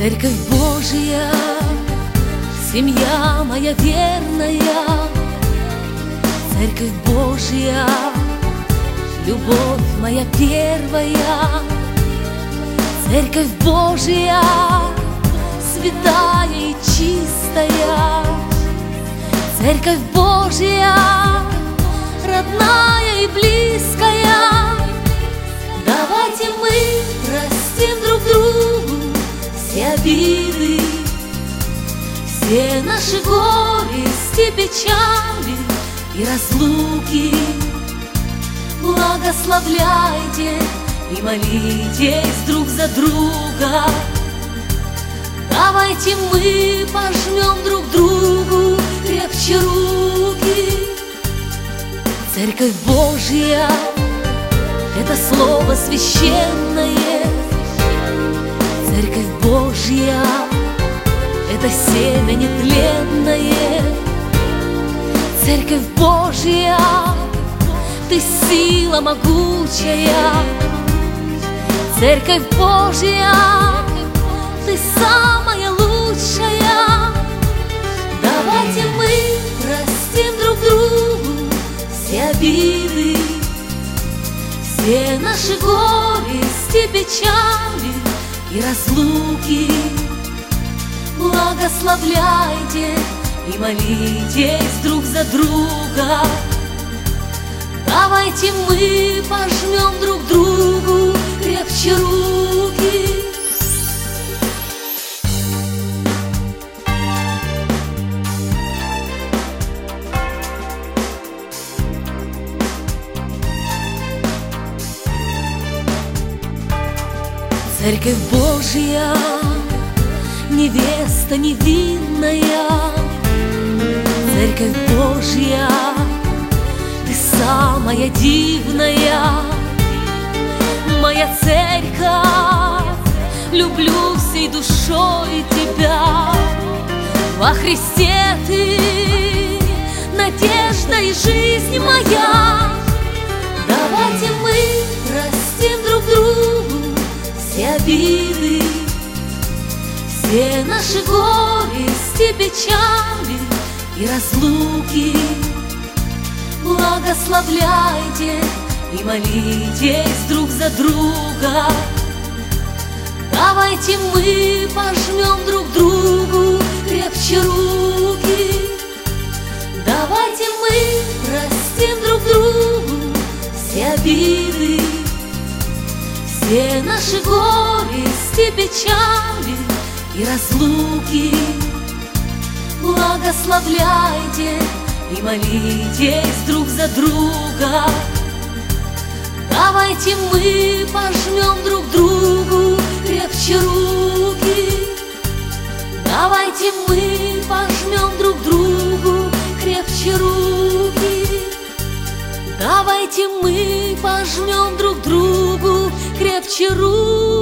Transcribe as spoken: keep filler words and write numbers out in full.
Церковь Божья, семья моя верная, Церковь Божья, любовь моя первая, Церковь Божья, святая и чистая, Церковь Божья, родная и близкая. Давайте мы простим друг другу все обиды, все наши горести, печали и разлуки. Благословляйте и молитесь друг за друга. Давайте мы пожмем друг другу крепче руки. Церковь Божья — это слово священное, Церковь Божья — это семя нетленное, Церковь Божья — ты сила могучая, Церковь Божья — ты самая лучшая. Давайте мы простим друг другу все обиды, все наши горести, печали и разлуки. Благословляйте и молитесь друг за друга. Давайте мы пожмем друг другу крепче руки. Церковь Божья, невеста невинная, Церковь Божья, ты самая дивная. Моя церковь, люблю всей душой тебя. Во Христе ты надежда и жизнь моя. Давайте мы простим друг другу все обиды, все наши горести, печали и разлуки. Благословляйте и молитесь друг за друга. Давайте мы пожмем друг другу крепче руки. Давайте мы простим друг другу все обиды, все наши горести, печали и разлуки. Благословляйте и молитесь друг за друга. Давайте мы пожмем друг другу крепче руки. Давайте мы пожмем друг другу крепче руки. Давайте мы пожмем друг другу крепче руки.